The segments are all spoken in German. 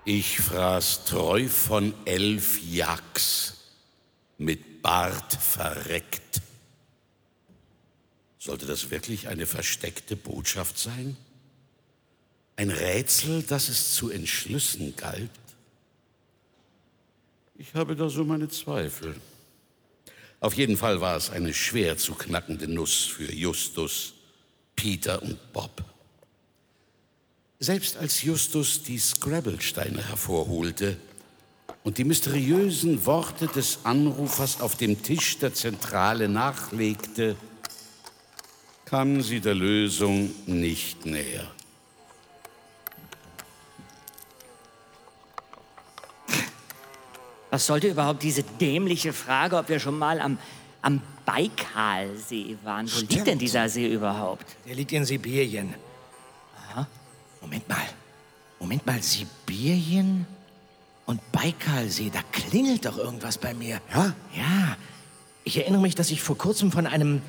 Ich fraß treu von 11 Jacks, mit Bart verreckt. Sollte das wirklich eine versteckte Botschaft sein? Ein Rätsel, das es zu entschlüssen galt? Ich habe da so meine Zweifel. Auf jeden Fall war es eine schwer zu knackende Nuss für Justus, Peter und Bob. Selbst als Justus die Scrabble-Steine hervorholte und die mysteriösen Worte des Anrufers auf dem Tisch der Zentrale nachlegte, kamen sie der Lösung nicht näher. Was sollte überhaupt diese dämliche Frage, ob wir schon mal am Baikalsee waren? Wo liegt denn dieser See überhaupt? Der liegt in Sibirien. Aha. Moment mal, Sibirien und Baikalsee, da klingelt doch irgendwas bei mir. Ja? Ja, ich erinnere mich, dass ich vor kurzem von einem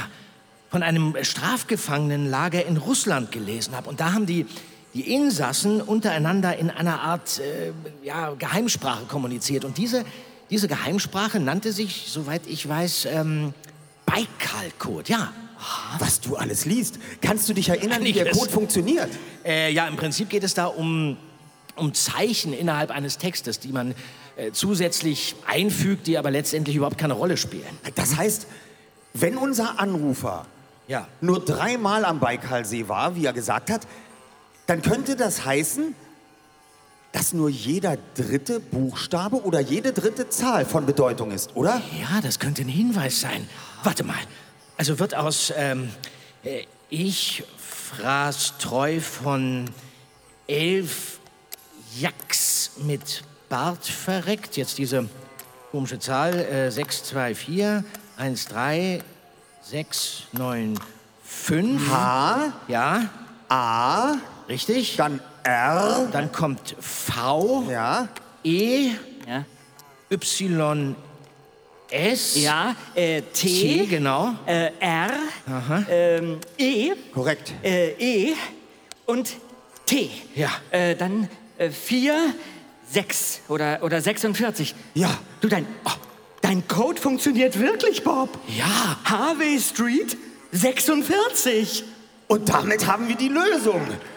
Strafgefangenenlager in Russland gelesen habe. Und da haben die Insassen untereinander in einer Art Geheimsprache kommuniziert. Und diese Geheimsprache nannte sich, soweit ich weiß, Baikal-Code, ja. Was du alles liest. Kannst du dich erinnern, wie der Code funktioniert? Ja, im Prinzip geht es da um Zeichen innerhalb eines Textes, die man zusätzlich einfügt, die aber letztendlich überhaupt keine Rolle spielen. Das heißt, wenn unser Anrufer nur 3-mal am Baikalsee war, wie er gesagt hat, dann könnte das heißen, dass nur jeder 3. Buchstabe oder jede 3. Zahl von Bedeutung ist, oder? Ja, das könnte ein Hinweis sein. Warte mal. Also wird aus ich fraß treu von 11 Jacks mit Bart verreckt. Jetzt diese komische Zahl. 6, 2, 4, 1, 3, 6, 9, 5. H. Ja. A. Richtig. Dann R. Dann kommt V. Ja. E. Ja. Y. S. Ja, T, genau. R, E. Korrekt. E und T. Ja. Dann 4, 6 oder 46. Ja. Du, dein Code funktioniert wirklich, Bob. Ja. Harvey Street 46. Und damit haben wir die Lösung.